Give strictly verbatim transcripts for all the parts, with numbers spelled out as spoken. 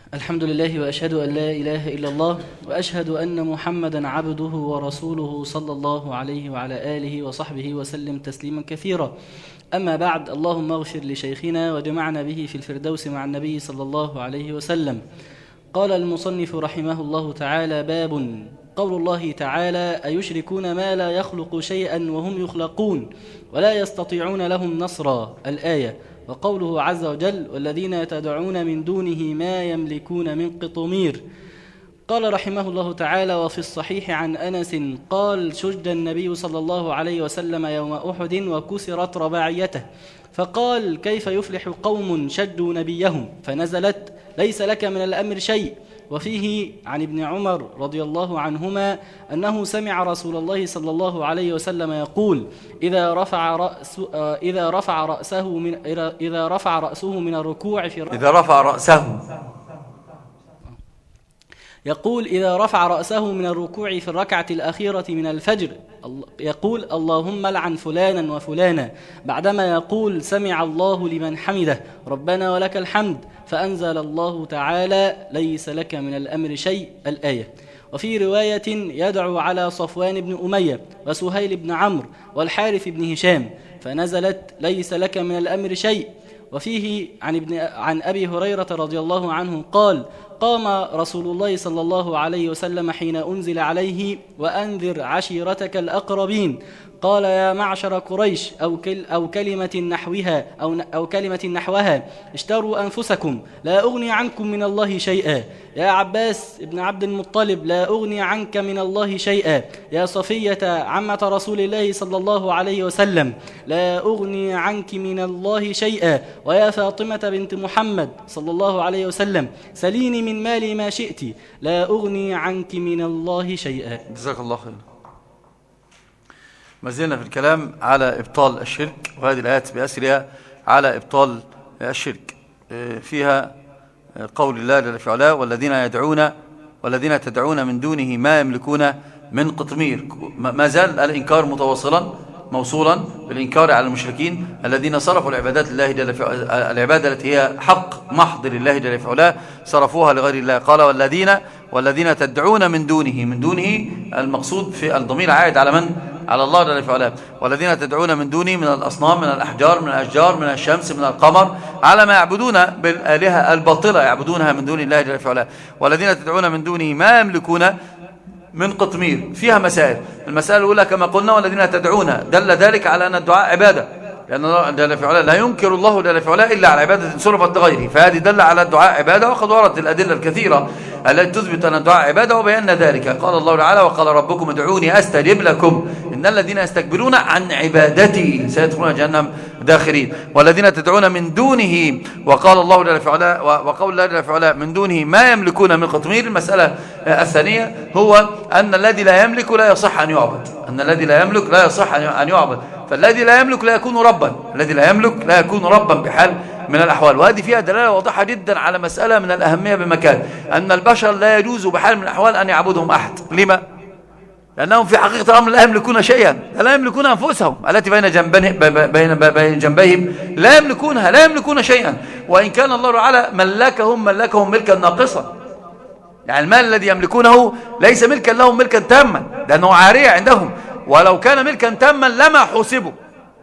الحمد لله وأشهد أن لا إله إلا الله وأشهد أن محمدا عبده ورسوله صلى الله عليه وعلى آله وصحبه وسلم تسليما كثيرا. أما بعد، اللهم اغفر لشيخنا وجمعنا به في الفردوس مع النبي صلى الله عليه وسلم. قال المصنف رحمه الله تعالى: باب قول الله تعالى: أيشركون ما لا يخلق شيئا وهم يخلقون ولا يستطيعون لهم نصرا، الآية. وقوله عز وجل: والذين تدعون من دونه ما يملكون من قطمير. قال رحمه الله تعالى: وفي الصحيح عن أنس قال: شج النبي صلى الله عليه وسلم يوم أحد وكسرت رباعيته، فقال: كيف يفلح قوم شجوا نبيهم؟ فنزلت: ليس لك من الأمر شيء. وفيه عن ابن عمر رضي الله عنهما أنه سمع رسول الله صلى الله عليه وسلم يقول: إذا رفع رأس إذا رفع رأسه من إذا رفع رأسه من الركوع في إذا رفع رأسه يقول إذا رفع رأسه من الركوع في الركعة الأخيرة من الفجر يقول: اللهم لعن فلانا وفلانا، بعدما يقول: سمع الله لمن حمده ربنا ولك الحمد، فأنزل الله تعالى: ليس لك من الأمر شيء، الآية. وفي رواية: يدعو على صفوان بن أمية وسهيل بن عمرو والحارث بن هشام، فنزلت: ليس لك من الأمر شيء. وفيه عن, ابن عن أبي هريرة رضي الله عنه قال: قام رسول الله صلى الله عليه وسلم حين أنزل عليه: وأنذر عشيرتك الأقربين. قال: يا معشر قريش، أو, كل أو كلمة نحوها أو, أو كلمة نحوها اشتروا أنفسكم لا أغني عنكم من الله شيئا. يا عباس ابن عبد المطلب، لا أغني عنك من الله شيئا. يا صفية عمة رسول الله صلى الله عليه وسلم، لا أغني عنك من الله شيئا. ويا فاطمة بنت محمد صلى الله عليه وسلم، سليني من مالي ما شئت، لا أغني عنك من الله شيئا. جزاك الله خير. ما زلنا في الكلام على إبطال الشرك، وهذه الآيات بأسرها على إبطال الشرك. فيها قول الله جل في علاه: والذين يدعون والذين تدعون من دونه ما يملكون من قطمير. ما زال الإنكار متواصلا موصولا بالإنكار على المشركين الذين صرفوا العبادات لله جل في علاه، العبادة التي هي حق محض لله جل في علاه صرفوها لغير الله. قال: والذين والذين تدعون من دونه. من دونه المقصود في الضمير عائد على من؟ على الله جل في علاه. والذين تدعون من دونه من الأصنام، من الأحجار، من الأشجار، من الشمس، من القمر، على ما يعبدون بالآلهة الباطلة يعبدونها من دون الله جل في علاه. والذين تدعون من دونه ما يملكون من قطمير. فيها مسائل. المسألة الأولى كما قلنا: والذين تدعون، دل ذلك على أن الدعاء عبادة، لأن الله جل في علاه لا ينكر الله جل في علاه إلا على عبادة صرفت لغيره، فهذه دل على الدعاء عبادة. وقد وردت الأدلة الكثيرة التي تثبت أن الدعاء عبادة وبينا ذلك. قال الله تعالى: وقال ربكم ادعوني أستجب لكم إن الذين يستكبرون عن عبادتي سيدخلون جهنم داخرين. والذين تدعون من دونه، وقال الله جل في علاه وقول الله جل في علاه: من دونه ما يملكون من قطمير. المسألة الثانية هو أن الذي لا يملك لا يصح أن يعبد، أن الذي لا يملك لا يصح أن يعبد، فالذي لا يملك لا يكون ربا، الذي لا يملك لا يكون ربا بحال من الأحوال. وهذه فيها دلالة واضحة جدا على مسألة من الأهمية بمكان، أن البشر لا يجوز بحال من الأحوال أن يعبدهم أحد. لما؟ لأنهم في حقيقة الأمر لا يملكون شيئا، لا يملكون أنفسهم التي بين جنبهم بين بين جنبيهم، لا يملكونها، لا يملكون شيئا. وإن كان الله تعالى ملكهم ملكهم ملكا ناقصا، يعني المال الذي يملكونه ليس ملكا لهم ملكا تاما، لأنه عارية عندهم. ولو كان ملكا تاما لما حوسبوا،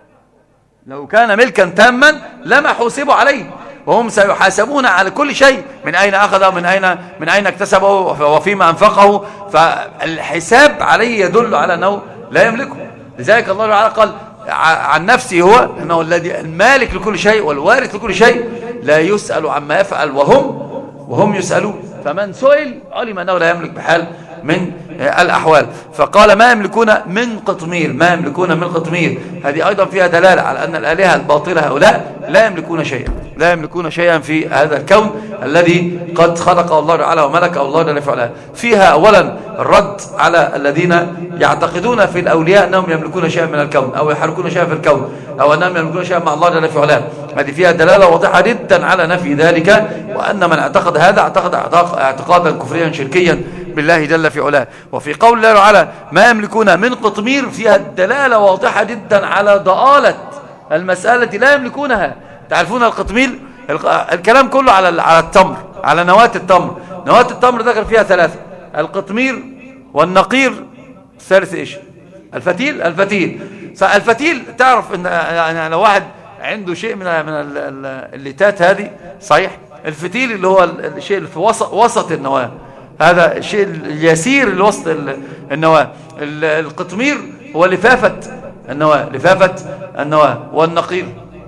لو كان ملكا تاما لما حوسبوا عليه، وهم سيحاسبون على كل شيء، من أين أخذه، من أين من أين اكتسبه، وفيما أنفقه. فالحساب عليه يدل على أنه لا يملكه. لذلك الله تعالى قال عن نفسه هو أنه الذي المالك لكل شيء والوارث لكل شيء، لا يسأل عما يفعل وهم وهم يسألون. فمن سئل علم أنه لا يملك بحال من الأحوال. فقال: ما يملكون من قطمير، ما يملكون من قطمير. هذه أيضا فيها دلالة على أن الآلهة الباطلة هؤلاء لا يملكون شيئا، لا يملكون شيئا في هذا الكون الذي قد خلقه الله تعالى وملكه الله جل في علاه. فيها أولا الرد على الذين يعتقدون في الأولياء أنهم يملكون شيئا من الكون أو يحركون شيئا في الكون أو أنهم يملكون شيئا مع الله جل في علاه. هذه فيها دلالة واضحة جدا على نفي ذلك، وأن من اعتقد هذا اعتقد اعتقادا كفريا شركيا بالله جل في علاه. وفي قول الله تعالى: ما يملكون من قطمير، فيها دلالة واضحة جدا على ضآلة المسألة، لا يملكونها. تعرفون القطمير؟ الكلام كله على على التمر، على نواة التمر. نواة التمر ذكر فيها ثلاثة: القطمير والنقير، الثالث ايش؟ الفتيل. الفتيل الفتيل تعرف ان يعني لو واحد عنده شيء من من الليتات هذه صحيح، الفتيل اللي هو الشيء اللي في وسط وسط النواة، هذا الشيء اليسير اللي وسط النواة. القطمير هو لفافة النواة، لفافة النواة. والنقير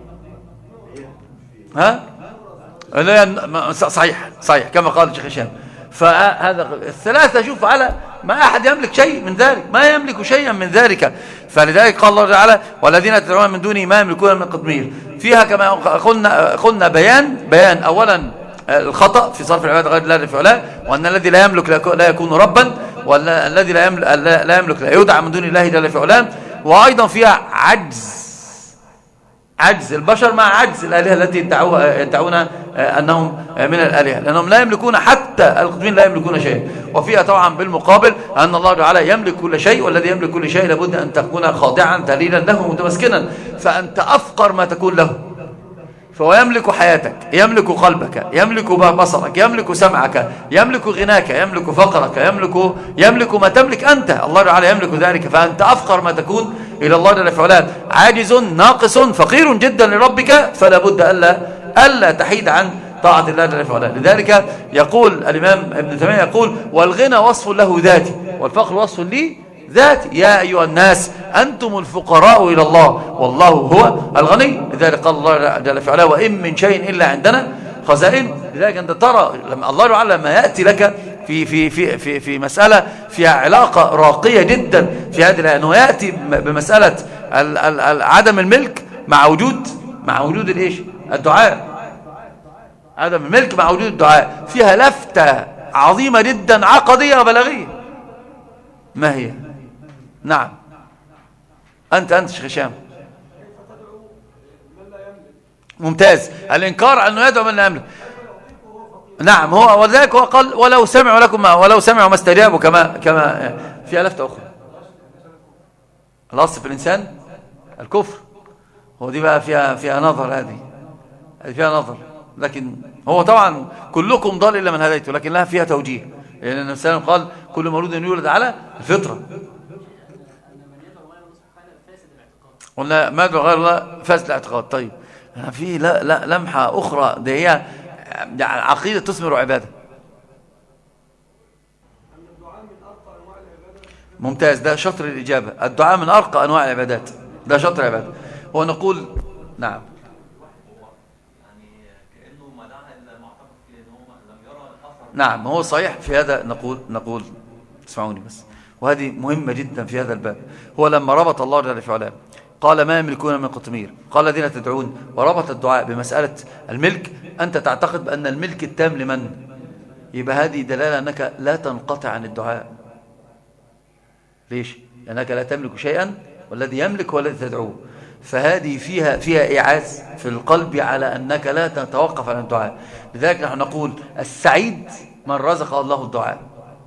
ها صحيح صحيح كما قال الشيخ هشام. فهذا الثلاثة شوف على ما أحد يملك شيء من ذلك، ما يملك شيئا من ذلك. فلذلك قال الله تعالى: والذين تدعون من دونه ما يملكون من قطمير. فيها كما قلنا قلنا بيان بيان أولا الخطأ في صرف العبادة غير الله جل وعلا، وأن الذي لا يملك لا يكون ربا، والذي لا يملك لا يملك لا يدعى من دون الله جل وعلا. وأيضا فيها عجز عجز البشر مع عجز الآلهة التي يدعون أنهم من الآلهة، لأنهم لا يملكون، حتى القطمين لا يملكون شيء. وفيها طبعا بالمقابل أن الله تعالى يملك كل شيء، والذي يملك كل شيء لابد أن تكون خاضعا ذليلا له متمسكنا، فأنت أفقر ما تكون له. فهو يملك حياتك، يملك قلبك، يملك بصرك، يملك سمعك، يملك غناك، يملك فقرك، يملك يملك ما تملك أنت. الله تعالى يملك ذلك، فأنت أفقر ما تكون إلى الله جل وعلا، عاجز ناقص فقير جدا لربك، فلا بد ألا ألا تحيد عن طاعة الله جل وعلا. لذلك يقول الإمام ابن تيمية يقول: والغنى وصف له ذاتي، والفقر وصف لي ذاتي. يا أيها الناس أنتم الفقراء إلى الله والله هو الغني. لذلك قال الله جل وعلا: وإن من شيء إلا عندنا خزائن. لذلك أنت ترى لما الله تعالى لما يأتي لك في في في في في مسألة فيها علاقة راقية جدا في هذه الآية، أنه يأتي بمسألة عدم الملك مع وجود مع وجود الإيش؟ الدعاء. عدم الملك مع وجود الدعاء فيها لفتة عظيمة جدا عقدية وبلاغية. ما هي؟ نعم أنت أنت شيخ هشام. ممتاز. الإنكار أنه يدعو من لا يملك. نعم هو وذلك هو قال: ولو سمعوا لكم ما ولو سمعوا ما استجابوا، كما كما فيها لفتة أخرى. الأصل في الإنسان الكفر، هو دي بقى فيها فيها نظر، هذه فيها نظر، لكن هو طبعا كلكم ضال إلا من هديته، لكن لها فيها توجيه، لأن النبي صلى الله عليه وسلم قال: كل مولود يولد على الفطرة. قلنا ما يدعو غير الله فاسد الاعتقاد. طيب في لا لا لمحة أخرى، دي هي عقيدة تثمر عبادة. ممتاز، ده شطر الإجابة. الدعاء من أرقى أنواع العبادات، ده شطر العبادة. ونقول نعم نعم هو صحيح في هذا. نقول نقول اسمعوني بس، وهذه مهمة جدا في هذا الباب. هو لما ربط الله جل وعلا قال: ما يملكون من قطمير، قال: الذين تدعون، وربط الدعاء بمسألة الملك. أنت تعتقد بأن الملك التام لمن؟ يبقى هذه دلالة أنك لا تنقطع عن الدعاء. ليش؟ لأنك لا تملك شيئا، والذي يملك هو الذي تدعوه. فهذه فيها فيها إعاز في القلب على أنك لا تتوقف عن الدعاء. لذلك نحن نقول: السعيد من رزق الله الدعاء،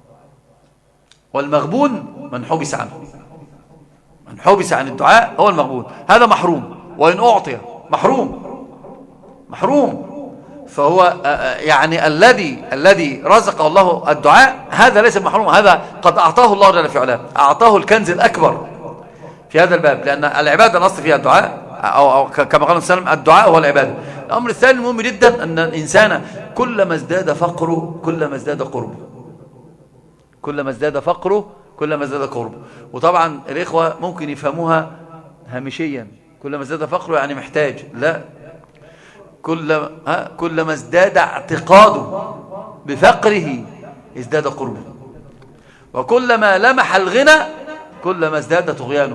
والمغبون من حبس عنه. من حبس عن الدعاء هو المغبون، هذا محروم، وإن أعطي محروم محروم. فهو يعني الذي الذي رزق الله الدعاء هذا ليس محروم، هذا قد أعطاه الله جل وعلا، أعطاه الكنز الأكبر في هذا الباب، لأن العبادة الأصل فيها الدعاء، أو, أو كما قال السلام: الدعاء هو العبادة. الأمر الثاني المهم جدا أن الإنسان كلما ازداد فقره كلما ازداد قربه، كلما ازداد فقره كلما ازداد قربه. وطبعا الإخوة ممكن يفهموها هامشيا: كلما ازداد فقره يعني محتاج. لا، كل ها كلما ازداد اعتقاده بفقره ازداد قربه، وكلما لمح الغنى كلما ازداد طغيانه.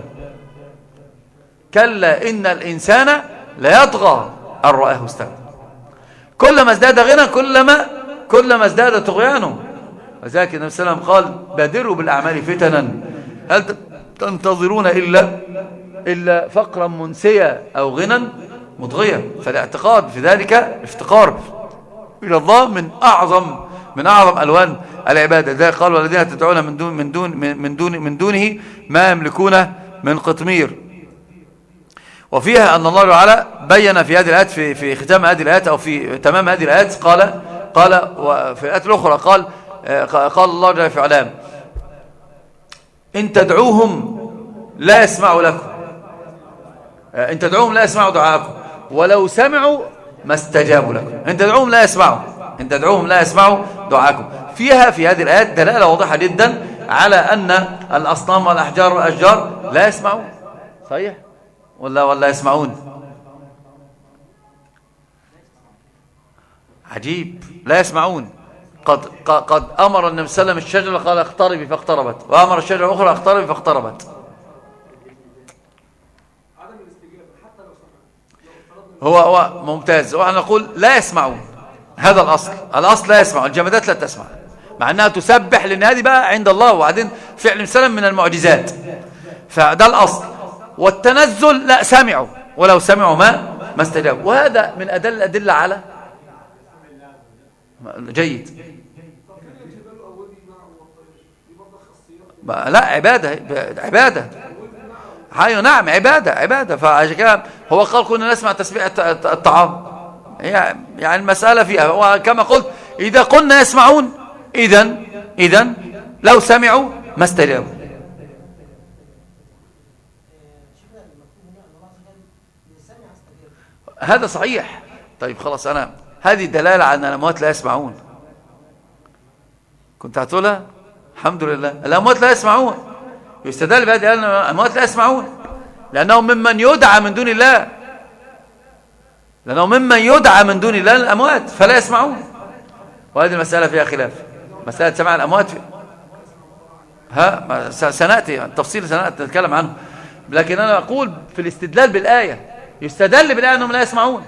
كلا إن الإنسان ليطغى أن رآه استغنى. كلما ازداد غنى كلما كلما ازداد طغيانه. وذلك النبي صلى الله عليه وسلم قال: بادروا بالأعمال فتنا هل تنتظرون إلا إلا فقرا منسيا أو غنى مطغيا. فالاعتقاد في ذلك افتقار إلى الله من أعظم من أعظم ألوان العبادة. ذلك قال: والذين تدعون من دون من دون من دون من دونه ما يملكون من قطمير. وفيها أن الله تعالى بين في هذه الآيات، في في ختام هذه الآيات أو في تمام هذه الآيات، قال قال وفي الآية الأخرى قال قال الله جل في علام إن تدعوهم لا يسمعوا لكم، إن تدعوهم لا يسمعوا دعاءكم ولو سمعوا ما استجابوا لكم. إن تدعوهم لا يسمعوا إن تدعوهم لا يسمعوا دعاءكم. فيها في هذه الآيات دلالة واضحة جدا على أن الأصنام والأحجار والأشجار لا يسمعون. صحيح ولا ولا يسمعون؟ عجيب، لا يسمعون. قد قد أمر النبي صلى الله عليه وسلم الشجرة قال اقتربي فاقتربت، وأمر الشجرة الأخرى اقتربي فاقتربت. هو هو ممتاز. وأنا نقول لا يسمعون، هذا الأصل. الأصل لا يسمع، الجمادات لا تسمع، مع أنها تسبح، لأن هذه بقى عند الله، وبعدين فعل سلم من المعجزات، فده الأصل. والتنزل لا سمعوا، ولو سمعوا ما ما استجابوا. وهذا من أدل الأدلة على جيد. لا عبادة، عبادة حي نعم عبادة عبادة. فعشان كده هو قال كنا نسمع تسبيح الطعام، يعني المسألة فيها. وكما قلت إذا قلنا يسمعون إذن إذن لو سمعوا ما استجابوا. هذا صحيح. طيب خلاص، أنا هذه دلالة على أن الأموات لا يسمعون. كنت هتقولها؟ الحمد لله. الأموات لا يسمعون، يستدل بهذه أن الأموات لا يسمعون لأنهم ممن يدعى من دون الله، لأنهم ممن يدعى من دون الله الأموات فلا يسمعون. وهذه المسألة فيها خلاف، مسألة سماع الأموات في... ها سنأتي التفصيل، سنأتي نتكلم عنه. لكن أنا أقول في الاستدلال بالآية، يستدل بالآية أنهم لا يسمعون.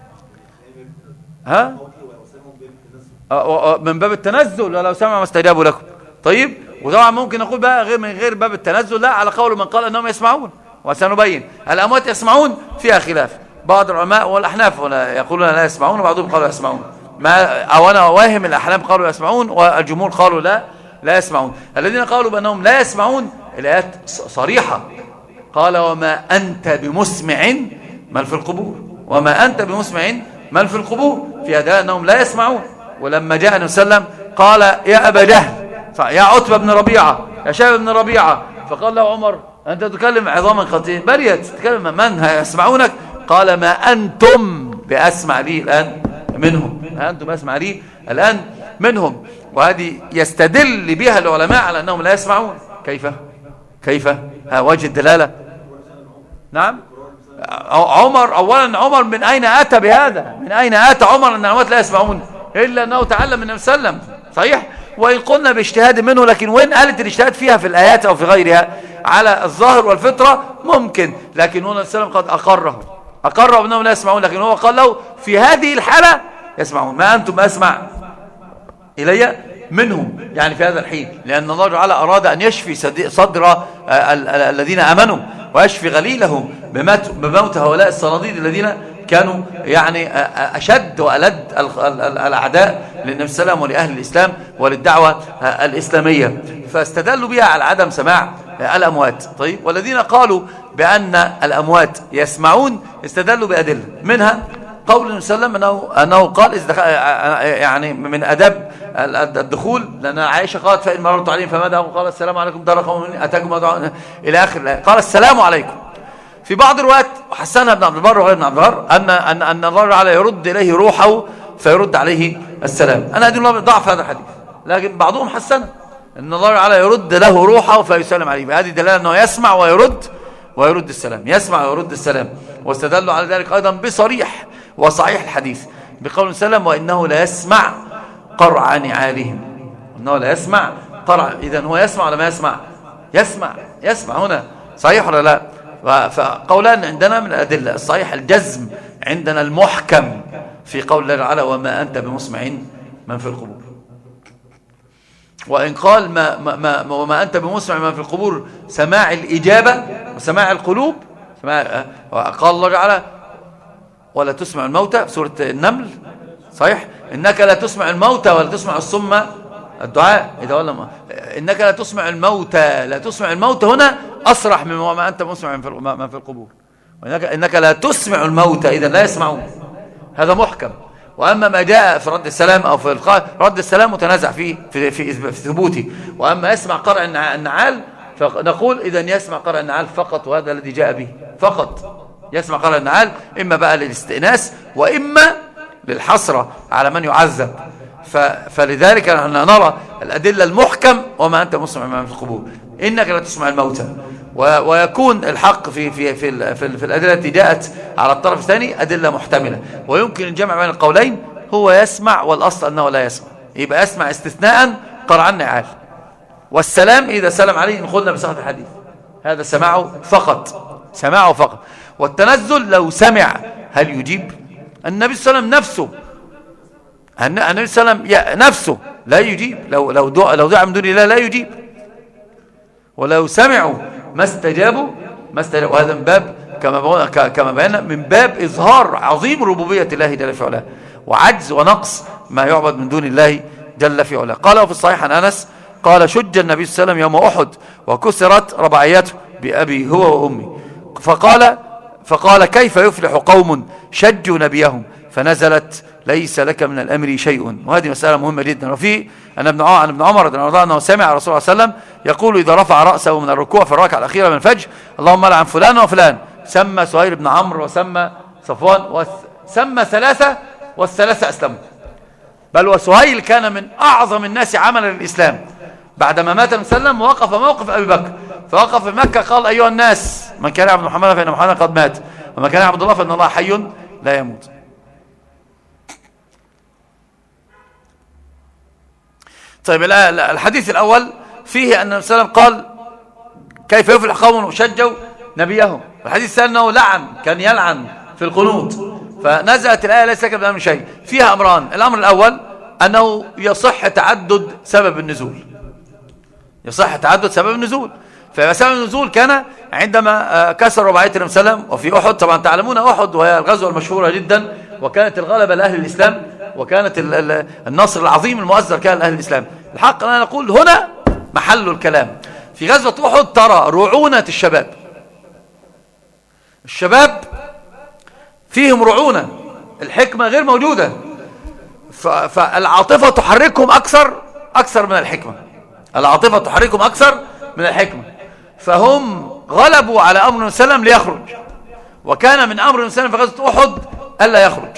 ها من باب التنزل، ولو سمعوا ما استجابوا لكم. طيب، وطبعا ممكن نقول بقى غير من غير باب التنزل، لا، على قول من قال أنهم يسمعون، وسنبين. الأموات يسمعون فيها خلاف، بعض العلماء والأحناف يقولون لا يسمعون، وبعضهم قالوا يسمعون. ما أو أنا واهم، الأحناف قالوا يسمعون والجمهور قالوا لا لا يسمعون. الذين قالوا بأنهم لا يسمعون الآيات صريحة، قال وما أنت بمسمع من في القبور، وما أنت بمسمع من في القبور، في هذا أنهم لا يسمعون. ولما جاء النبي صلى الله عليه وسلم قال يا أبا جهل، يا عتبة بن ربيعة، يا شيبة بن ربيعة، فقال له عمر أنت تكلم عظاما خطيئة، بل تتكلم من يسمعونك؟ قال ما أنتم بأسمع لي الآن منهم، ما أنتم بأسمع لي الآن منهم. وهذه يستدل بها العلماء على أنهم لا يسمعون. كيف كيف ها وجه الدلالة؟ نعم، عمر أولا، عمر من أين أتى بهذا؟ من أين أتى عمر أن الأموات لا يسمعون؟ إلا أنه تعلم من النبي صلى الله عليه وسلم. صحيح، وإن قلنا باجتهاد منه، لكن وين قالت الاجتهاد فيها في الآيات أو في غيرها؟ على الظاهر والفطرة ممكن، لكن هنا السلام قد أقره أقره أنهم لا يسمعون، لكن هو قال له في هذه الحالة يسمعون. ما أنتم أسمع إلي منهم، يعني في هذا الحين، لأن الله تعالى أراد أن يشفي صدر الذين آمنوا ويشفي غليلهم بموت هؤلاء الصناديد الذين كانوا يعني أشد وألد الأعداء للنبي صلى الله عليه وسلم ولأهل الإسلام وللدعوة الإسلامية، فاستدلوا بها على عدم سماع الأموات. طيب، والذين قالوا بأن الأموات يسمعون استدلوا بأدلة، منها قول النبي صلى الله عليه وسلم أنه, أنه قال يعني من أدب الدخول، لأن عائشة قالت فإن مررت عليهم فماذا؟ قال السلام عليكم دار قوم أتاكم إلى آخر الآية، قال السلام عليكم. في بعض الروايات حسنها ابن عبد البر وغير ابن عبد البر أن أن أن الله تعالى يرد إليه روحه فيرد عليه السلام. أنا أدين الله ضعف هذا الحديث، لكن بعضهم حسنه أن الله تعالى يرد له روحه فيسلم عليه. هذه دلالة أنه يسمع ويرد ويرد السلام، يسمع ويرد السلام. واستدلوا على ذلك أيضا بصريح وصحيح الحديث بقول السلام وإنه لا يسمع قرع نعالهم، إنه لا يسمع قرع. إذن هو يسمع ولا ما يسمع؟ يسمع يسمع هنا، صحيح ولا لا؟ فقولان عندنا من الأدلة الصحيح الجزم، عندنا المحكم في قول الله تعالى وما أنت بمسمع من في القبور. وإن قال ما ما ما وما أنت بمسمع من في القبور سماع الإجابة وسماع القلوب، سماع قال الله تعالى ولا تسمع الموتى في سورة النمل، صحيح، إنك لا تسمع الموتى ولا تسمع الصم الدعاء إذا ولا ما. إنك لا تسمع الموتى، لا تسمع الموتى هنا أصرح من وما أنت مسمع من في القبور. وإنك إنك لا تسمع الموتى إذا لا يسمعون، هذا محكم. وأما ما جاء في رد السلام أو في القاء رد السلام متنازع فيه في, في, في ثبوته. وأما يسمع قرع النعال فنقول إذن يسمع قرع النعال فقط، وهذا الذي جاء به فقط. يسمع قرع النعال إما بقى للاستئناس وإما للحسرة على من يعذب. فلذلك نحن نرى الأدلة المحكم وما أنت مسمع من في القبور إنك لا تسمع الموتى، ويكون الحق في في في في, في الأدلة التي جاءت على الطرف الثاني أدلة محتملة، ويمكن الجمع بين القولين. هو يسمع والأصل أنه لا يسمع، يبقى يسمع استثناء قرع النعال. والسلام إذا سلم عليه إن قلنا بصحة الحديث هذا سماعه فقط، سماعه فقط. والتنزل لو سمع هل يجيب؟ النبي صلى الله عليه وسلم نفسه النبي صلى الله عليه وسلم نفسه لا يجيب، لو لو دعا لو دعا من دون الله لا يجيب. ولو سمعوا ما استجابوا ما استجابوا. وهذا من باب كما كما بينا من باب إظهار عظيم ربوبية الله جل في علاه وعجز ونقص ما يعبد من دون الله جل في علاه. قال في الصحيح عن أنس قال شج النبي صلى الله عليه وسلم يوم أحد وكسرت رباعيته بأبي هو وأمي، فقال فقال كيف يفلح قوم شجوا نبيهم فنزلت ليس لك من الأمر شيء. وهذه مسألة مهمة جدا. وفي أن ابن عن ابن عمر رضي الله عنه أنه سمع رسول الله صلى الله عليه وسلم يقول إذا رفع رأسه من الركوع في الركعة الأخيرة من الفجر اللهم لعن فلان وفلان. سمى سهيل بن عمرو وسمى صفوان وسمى ثلاثة والثلاثة أسلموا. بل وسهيل كان من أعظم الناس عملا للإسلام بعدما مات النبي صلى الله عليه وسلم، ووقف موقف أبي بكر. فوقف في مكة قال أيها الناس من كان يعبد محمدا فإن محمدا قد مات ومن كان يعبد الله فإن الله حي لا يموت. طيب الحديث الأول فيه أن النبي صلى الله عليه وسلم قال كيف يفلح قوم شجوا نبيهم. الحديث الثاني أنه لعن، كان يلعن في القنوت. فنزلت الآية ليس لك من الأمر شيء. فيها أمران. الأمر الأول أنه يصح تعدد سبب النزول، يصح تعدد سبب النزول. فسبب النزول كان عندما كسر رباعية النبي صلى الله عليه وسلم وفي أحد. طبعا تعلمون أحد وهي الغزوة المشهورة جدا، وكانت الغلبة لأهل الإسلام، وكانت النصر العظيم المؤزر كان لأهل الإسلام. الحق أنا نقول هنا محل الكلام. في غزوة أحد ترى رعونة الشباب، الشباب فيهم رعونة، الحكمة غير موجودة، فالعاطفة تحركهم أكثر أكثر من الحكمة، العاطفة تحركهم أكثر من الحكمة. فهم غلبوا على أمر النبي صلى الله عليه وسلم ليخرج، وكان من أمر النبي صلى الله عليه وسلم في غزوة أحد ألا يخرج.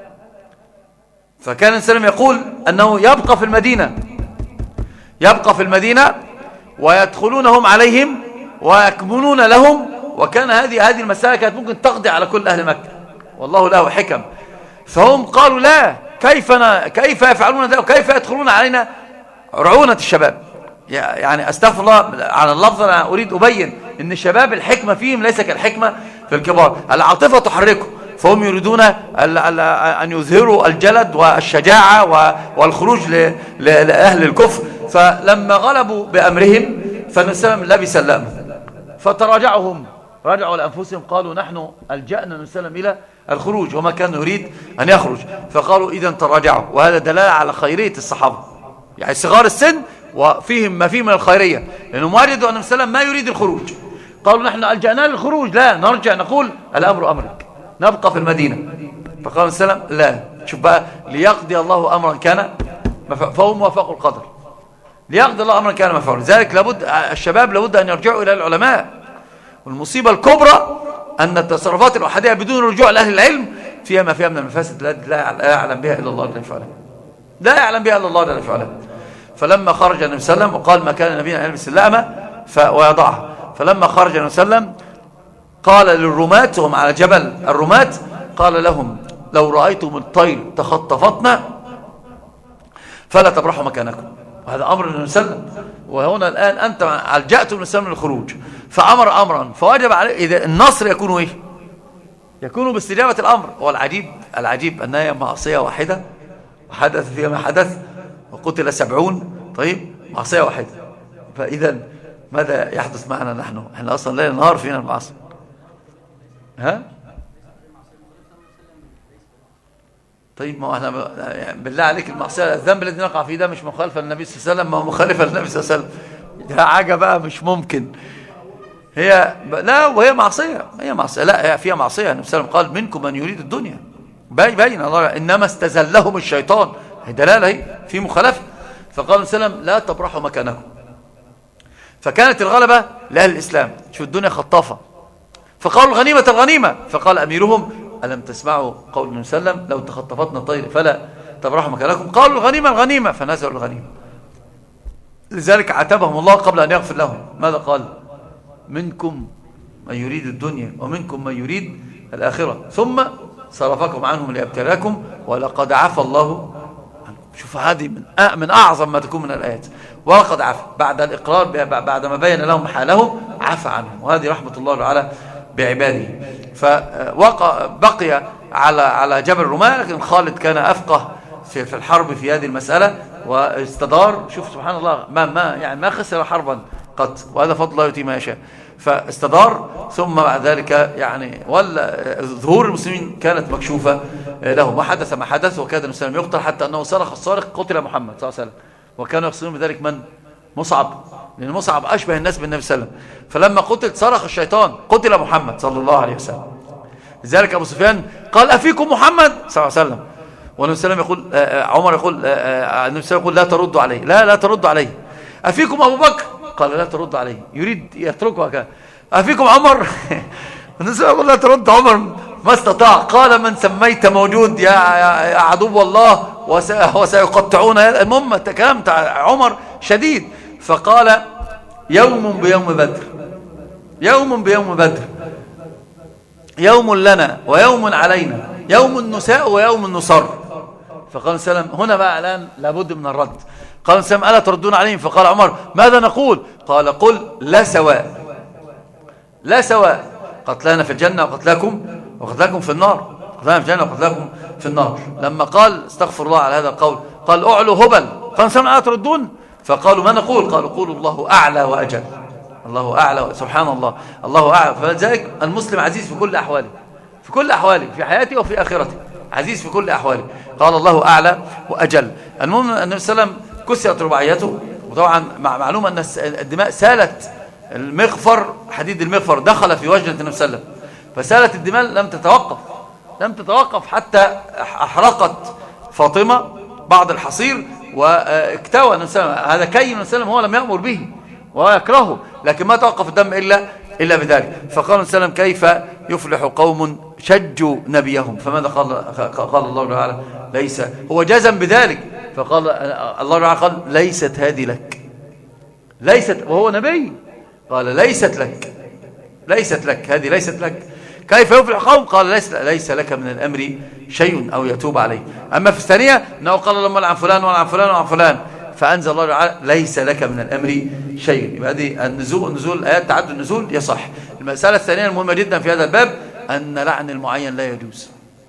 فكان النبي صلى الله عليه وسلم يقول أنه يبقى في المدينة، يبقى في المدينة ويدخلونهم عليهم ويكمنون لهم. وكان هذه هذه المسألة كانت ممكن تقضي على كل أهل مكة، والله له حكم. فهم قالوا لا، كيف كيف يفعلون ذلك وكيف يدخلون علينا رعونة الشباب. يعني أستغفر الله على اللفظ، أنا أريد أبين أن الشباب الحكمة فيهم ليس كالحكمة في الكبار، العاطفة تحركه. فهم يريدون أن يظهروا الجلد والشجاعة والخروج لأهل الكفر. فلما غلبوا بأمرهم فالنبي صلى الله عليه وسلم لبس اللأم، فتراجعوا هم، رجعوا لأنفسهم قالوا نحن ألجأنا النبي صلى الله عليه وسلم إلى الخروج وما كان يريد أن يخرج. فقالوا إذن تراجعوا. وهذا دلالة على خيرية الصحابة، يعني صغار السن وفيهم ما فيه من الخيرية، لأنهم وجدوا أن النبي صلى الله عليه وسلم ما يريد الخروج. قالوا نحن ألجأنا للخروج، لا نرجع نقول الأمر أمرك، نبقى في المدينة. فقال النبي صلى الله عليه وسلم لا، شوف بقى، ليقضي الله أمرا كان فهم وافقوا القدر، ليقضي الله أمرا كان مفعولا. لذلك لابد الشباب لابد أن يرجعوا إلى العلماء. والمصيبة الكبرى أن التصرفات الأحادية بدون رجوع لأهل العلم فيها ما فيها من المفاسد لا يعلم بها إلا الله جل وعلا، لا يعلم بها إلا الله جل وعلا. فلما خرج النبي صلى الله عليه وسلم وقال ما كان النبي أن يلبس اللأمة ويضعها، فلما خرج النبي صلى الله عليه وسلم قال للرماة وهم على جبل الرماة، قال لهم لو رأيتم الطير تخطفتنا فلا تبرحوا مكانكم. وهذا أمر النبي صلى الله عليه وسلم. وهنا الآن أنت ألجأتم النبي صلى الله عليه وسلم للخروج، فأمر أمرا فوجب عليه. إذا النصر يكون إيه؟ يكون باستجابة الأمر. والعجيب العجيب أنها هي معصية واحدة وحدث فيها ما حدث وقتل سبعون، طيب معصية واحدة. فإذا ماذا يحدث معنا نحن؟ احنا أصلا ليل نهار فينا المعصية. ها؟ طيب ما احنا بالله عليك المعصية الذنب الذي نقع فيه ده مش مخالفة للنبي صلى الله عليه وسلم، ما هو مخالفة للنبي صلى الله عليه وسلم. ده حاجة بقى مش ممكن. هي لا، وهي معصية، هي معصية، لا هي فيها معصية. النبي صلى الله عليه وسلم قال منكم من يريد الدنيا، باين الله إنما استزلهم الشيطان، دلالة هي في مخالفة. فقال وسلم لا تبرحوا مكانكم. فكانت الغلبة لأهل الإسلام. شوف الدنيا خطافة. فقالوا الغنيمة الغنيمة. فقال أميرهم ألم تسمعوا قول النبي صلى الله عليه وسلم لو تخطفتنا الطير فلا تبرحوا مكانكم؟ قالوا الغنيمة الغنيمة فنزلوا الغنيمة. لذلك عاتبهم الله قبل أن يغفر لهم. ماذا قال؟ منكم من يريد الدنيا ومنكم من يريد الآخرة ثم صرفكم عنهم ليبتلاكم ولقد عفى الله عنكم. شوف هذه من من أعظم ما تكون من الآيات. ولقد عفى بعد الإقرار، بعد ما بين لهم حالهم عفى عنهم، وهذه رحمة الله تعالى بعباده. فبقي على على جبل الرماة، لكن خالد كان أفقه في في الحرب في هذه المسألة واستدار. شوف سبحان الله ما ما يعني ما خسر حربا قط، وهذا فضل الله يؤتيه ما يشاء. فاستدار ثم بعد ذلك يعني ولا ظهور المسلمين كانت مكشوفة لهم، وحدث ما حدث، وكاد المسلم يقتل حتى أنه صرخ الصارخ قتل محمد صلى الله عليه وسلم. وكانوا يقصدون بذلك من؟ مصعب، لأن مصعب أشبه الناس بالنبي صلى الله عليه وسلم. فلما قتل صرخ الشيطان قتل محمد صلى الله عليه وسلم. لذلك أبو سفيان قال أفيكم محمد صلى الله عليه وسلم، والنبي صلى الله عليه وسلم يقول عمر يقول النبي صلى الله عليه وسلم يقول لا تردوا عليه، لا لا تردوا عليه. أفيكم أبو بكر؟ قال لا ترد عليه، يريد يتركه هكذا. أفيكم عمر؟ النبي صلى الله عليه وسلم يقول لا ترد عمر ما استطاع. قال من سميت موجود يا عدو الله وسيقطعون. المهم كلام عمر شديد. فقال يوم بيوم بدر، يوم بيوم بدر، يوم لنا ويوم علينا، يوم نساء ويوم نصر. فقال السلام هنا بقى الآن لابد من الرد. قال السلام ألا تردون عليهم؟ فقال عمر ماذا نقول؟ قال قل لا سواء، لا سواء، قتلانا في الجنة وقتلاكم وقتلاكم في النار، قتلانا في الجنة وقتلاكم في النار. لما قال استغفر الله على هذا القول قال أعلو هبل. قال السلام ألا تردون؟ فقالوا ما نقول؟ قالوا قولوا الله أعلى وأجل، الله أعلى. سبحان الله، الله أعلى. فلذلك المسلم عزيز في كل أحواله، في كل أحواله، في حياته وفي آخرته، عزيز في كل أحواله. قال الله أعلى وأجل. المهم أن النبي صلى الله عليه وسلم كسرت رباعيته، وطبعا معلوم أن الدماء سالت، المغفر حديد المغفر دخل في وجنة النبي صلى الله عليه وسلم، فسالت الدماء لم تتوقف، لم تتوقف حتى أحرقت فاطمة بعض الحصير واكتوى النبي صلى الله عليه وسلم. هذا كي النبي صلى الله عليه وسلم هو لم يأمر به ويكرهه، لكن ما توقف الدم إلا إلا بذلك. فقال النبي صلى الله عليه وسلم كيف يفلح قوم شجوا نبيهم؟ فماذا قال قال الله تعالى؟ ليس، هو جزم بذلك. فقال الله تعالى قال ليست هذه لك، ليست، وهو نبي قال ليست لك، ليست لك هذه، ليست لك. كيف يفلح قوم؟ قال ليس, ليس لك من الأمر شيء أو يتوب عليه. أما في الثانية أنه قال اللهم لعن فلان وعن فلان وعن فلان، فأنزل الله تعالى ليس لك من الأمر شيء. يبقى هذه النزول، نزول الآيات تعدد النزول يصح. المسألة الثانية المهمة جدا في هذا الباب أن لعن المعين لا يجوز.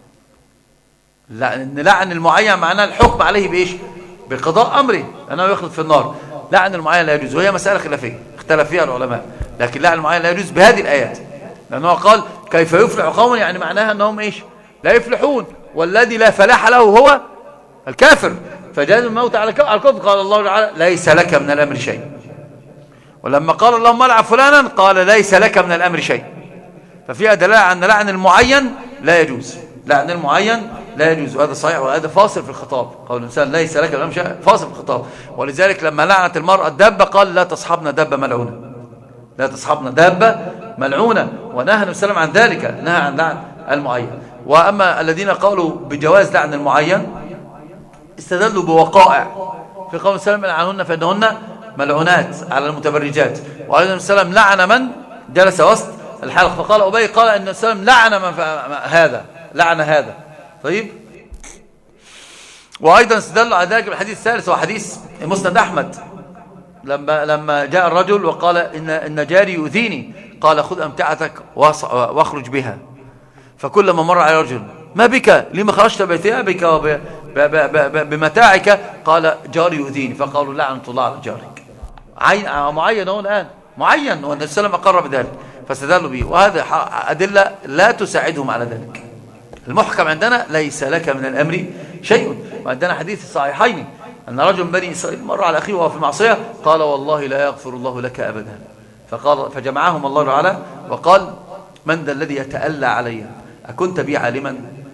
لأن لعن المعين معناه الحكم عليه بإيش؟ بقضاء أمره أنه يخلد في النار. لعن المعين لا يجوز، وهي مسألة خلافية اختلف فيها العلماء، لكن لعن المعين لا يجوز بهذه الآيات، لأنه قال كيف يفلح قوم، يعني معناها أنهم إيش؟ لا يفلحون، والذي لا فلاح له هو الكافر، فجاز الموت على الكفر. قال الله تعالى ليس لك من الأمر شيء. ولما قال اللهم لعن فلانا قال ليس لك من الأمر شيء. ففيها دلالة على أن لعن المعين لا يجوز، لعن المعين لا يجوز، وهذا صحيح، وهذا فاصل في الخطاب. قول الإنسان ليس لك من الأمر شيء فاصل في الخطاب. ولذلك لما لعنت المرأة الدابة قال لا تصحبنا دابة ملعونة، لا تصحبنا دابة ملعونة، ونهى النبي صلى الله عليه وسلم عن ذلك، نهى عن لعن المعين. وأما الذين قالوا بجواز لعن المعين استدلوا بوقائع في قول النبي صلى الله عليه وسلم لعنهن فإنهن ملعونات على المتبرجات. وأيضا النبي صلى الله عليه وسلم لعن من جلس وسط الحلق، فقال أبي قال أن النبي صلى الله عليه وسلم لعن من هذا، لعن هذا. طيب، وأيضا استدلوا على ذلك بالحديث الثالث وحديث مسند أحمد، لما لما جاء الرجل وقال إن إن جاري يؤذيني، قال خذ أمتعتك واخرج بها. فكلما مر على رجل ما بك؟ لما خرجت بثيابك وبمتاعك؟ قال جاري يؤذيني. فقالوا لعنة الله على جارك. عين معين هو الآن معين، والنبي صلى الله عليه وسلم أقر بذلك فاستدلوا به، وهذا أدلة لا تساعدهم على ذلك. المحكم عندنا ليس لك من الأمر شيء. وعندنا حديث الصحيحين أن رجل من بني إسرائيل مر على أخيه وهو في المعصية قال والله لا يغفر الله لك أبدا. فقال فجمعهم الله تعالى وقال من ذا الذي يتألى علي؟ أكنت بي عالما؟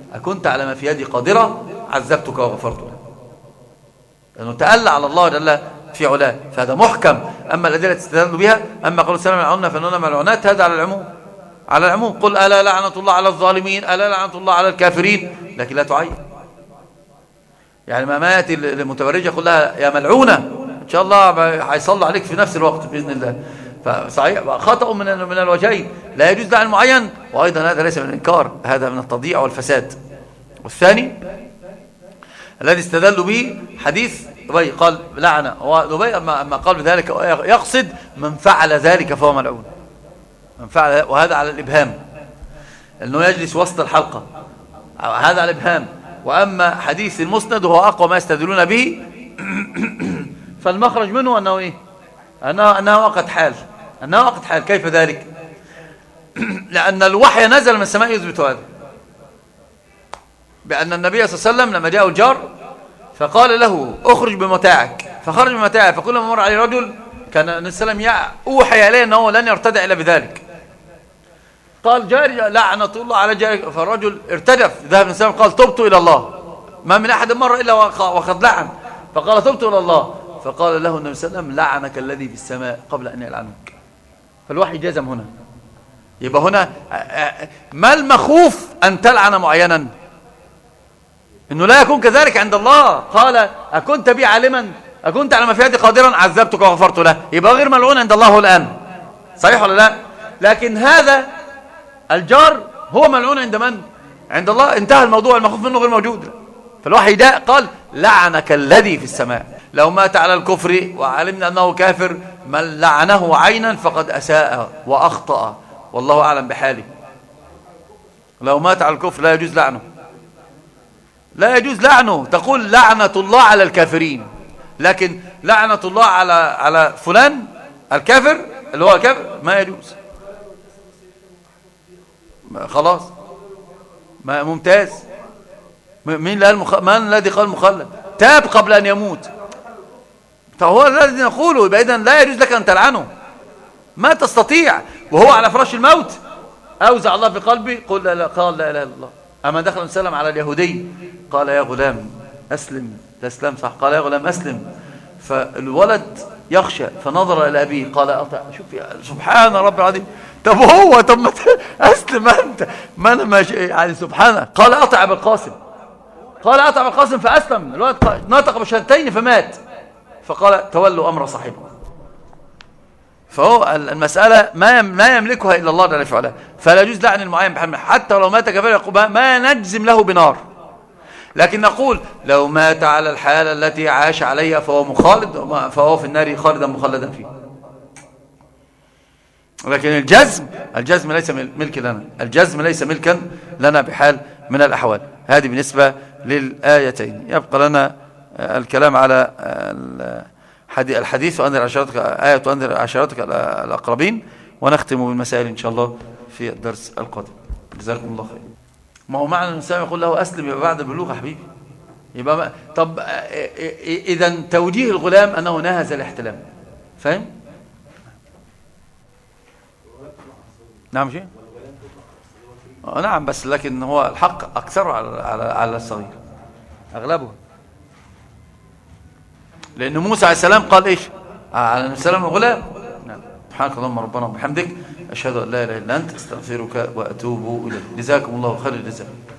أكنت على ما في يدي قادرة عذبتك وغفرت لك، لأنه تألى على الله جل في علاه، فهذا محكم. أما الأدلة تستدل بها، أما قول السلام ملعون فإننا ملعونات، هذا على العموم، على العموم. قل ألا لعنة الله على الظالمين، ألا لعنة الله على الكافرين، لكن لا تعين. يعني ما ما يأتي المتبرجة يقول لها يا ملعونة، إن شاء الله هيصلى عليك في نفس الوقت بإذن الله. فصحيح خطأ من من الوجهين، لا يجوز لعن معين، وأيضا هذا ليس من الإنكار، هذا من التضييع والفساد. والثاني الذي استدلوا به حديث أبي قال لعنة، وأبي أما قال بذلك يقصد من فعل ذلك فهو ملعون، من فعل، وهذا على الإبهام، أنه يجلس وسط الحلقة، هذا على الإبهام. وأما حديث المسند وهو أقوى ما يستدلون به فالمخرج منه أنه إيه؟ أنه, أنه وقت حال، أنه وقت حال. كيف ذلك؟ لأن الوحي نزل من السماء يثبت هذا، بأن النبي صلى الله عليه وسلم لما جاءه الجار فقال له اخرج بمتاعك، فخرج بمتاعه، فكل ما مر عليه رجل كان النبي صلى الله عليه وسلم أوحي إليه أنه لن يرتدع إلا بذلك، قال جاري لعنة الله على جاري، فالرجل ارتدف، ذهب النبي صلى الله عليه وسلم قال تبت إلى الله، ما من أحد مر إلا وقد لعن، فقال تبت إلى الله، فقال له النبي صلى الله عليه وسلم لعنك الذي في السماء قبل أن يلعنك. فالوحي جزم هنا. يبقى هنا ما المخوف أن تلعن معينا؟ إنه لا يكون كذلك عند الله. قال أكنت بي عالما، أكنت على ما في يدي قادرا عذبتك وغفرت له، يبقى غير ملعون عند الله الآن، صحيح ولا لا؟ لكن هذا الجار هو ملعون عند من؟ عند الله، انتهى الموضوع، المخوف منه غير موجود. فالوحي ده قال لعنك الذي في السماء. لو مات على الكفر وعلمنا أنه كافر من لعنه عينا فقد أساء وأخطأ، والله أعلم بحاله. لو مات على الكفر لا يجوز لعنه، لا يجوز لعنه. تقول لعنة الله على الكافرين، لكن لعنة الله على على فلان الكافر اللي هو الكافر ما يجوز. خلاص ما ممتاز. مين اللي المخ... من الذي قال مخلد؟ تاب قبل أن يموت، فهو الذي نقوله. يبقى إذن لا يجوز لك أن تلعنه، ما تستطيع وهو على فراش الموت. أوزع الله في قلبي قل لا لا، قال لا إله إلا الله. أما دخل السلام على اليهودي قال يا غلام أسلم، الإسلام صح، قال يا غلام أسلم، فالولد يخشى فنظر إلى أبيه قال أطع. شوف يا سبحان رب العظيم، طب هو طب ما أسلم أنت، ما أنا ماشي يعني سبحانه. قال أطع أبا القاسم، قال أطع أبا القاسم فأسلم، الولد نطق بشهادتين فمات، فقال تولوا أمر صاحبه. فهو المسألة ما ما يملكها إلا الله جل وعلا، فلا يجوز لعن المعين بحمله، حتى لو مات كافرا ما نجزم له بنار، لكن نقول لو مات على الحالة التي عاش عليها فهو مخالد، فهو في النار خالدا مخلدا فيه. لكن الجزم الجزم ليس ملك لنا، الجزم ليس ملكا لنا بحال من الأحوال. هذه بالنسبة للآيتين. يبقى لنا الكلام على الحديث وأنذر عشيرتك، آية وأنذر عشيرتك الأقربين، ونختم بالمسائل إن شاء الله في الدرس القادم. جزاكم الله خير. ما هو معنى الإنسان يقول له أسلم يبقى بعد البلوغ يا حبيبي. يبقى ما... طب إذا توجيه الغلام أنه نهز الاحتلام، فاهم؟ نعم شيء؟ نعم، بس لكن هو الحق أكثر على على على الصغير، أغلبه، لأن موسى عليه السلام قال إيش؟ على السلام الغلام. نعم. سبحانك اللهم ربنا وبحمدك، أشهد أن لا إله إلا أنت، أستغفرك وأتوب إليك. جزاكم الله خير الجزاء.